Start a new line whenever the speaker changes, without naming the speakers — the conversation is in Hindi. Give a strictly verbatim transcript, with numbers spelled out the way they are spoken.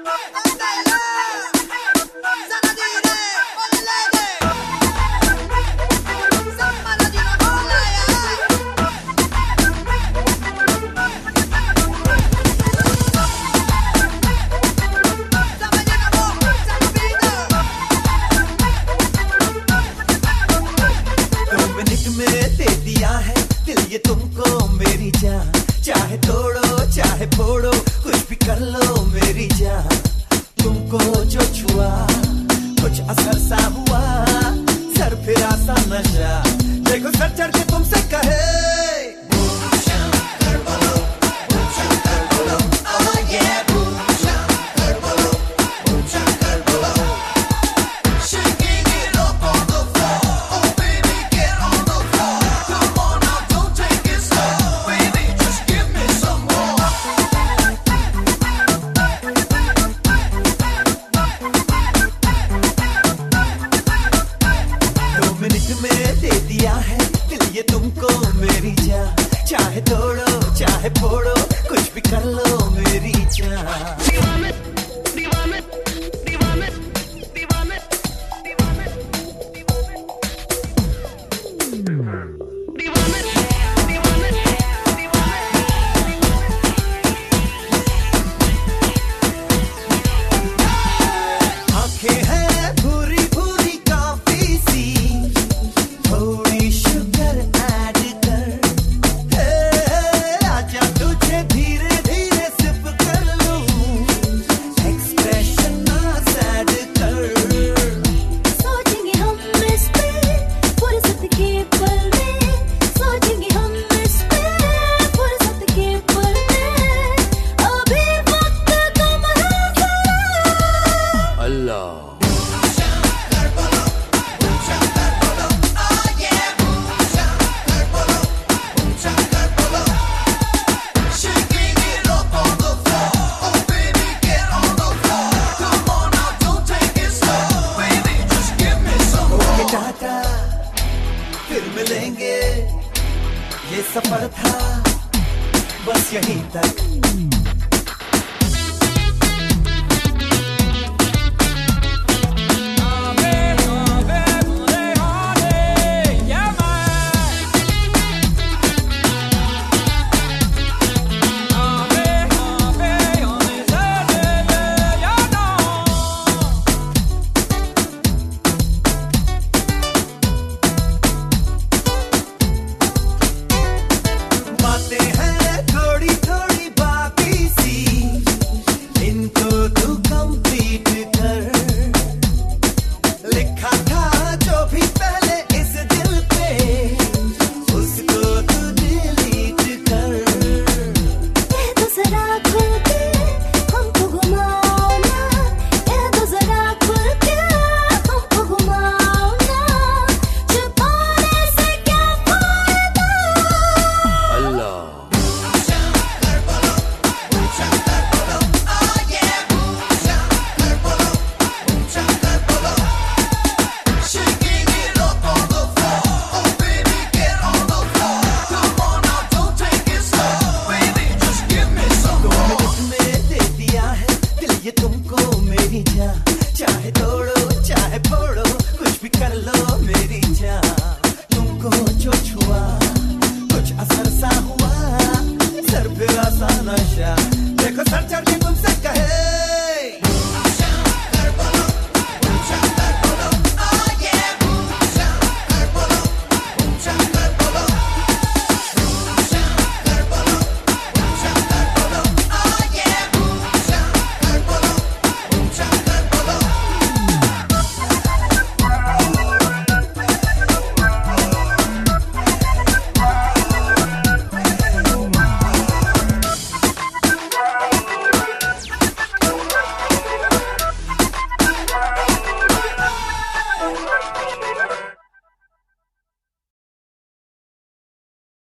चाहे तोड़ो चाहे फोड़ो कुछ भी कर लो मेरी जान, तुमको जो छुआ कुछ असर सा हुआ, सर फिरा सा नशा, देखो सर चढ़ के तुमसे कहे में दे दिया है दिल ये तुमको मेरी जान, चाहे तोड़ो चाहे फोड़ो कुछ भी कर लो मेरी जान। दीवाने दीवाने दीवाने दीवाने दीवाने दीवाने आंखें हैं भूरी भूरी काफी सी, थोड़ी शुगर ऐड कर, आजा तुझे धीरे धीरे सिप कर लूं, एक्सप्रेशन ना सैड कर।
सोचेंगे हम इस पे फुर्सत के पल में, सोचेंगे हम इस पे फुर्सत के पल में, अभी वक्त कम है अल्लाह।
फिर मिलेंगे ये सफर था बस यहीं तक। ये तुमको मेरी जान, चाहे तोड़ो चाहे फोड़ो कुछ भी कर लो मेरी जान, तुमको जो छुआ कुछ असर सा हुआ, सर फिरा सा नशा, देखो सर चढ़ के तुमसे कहे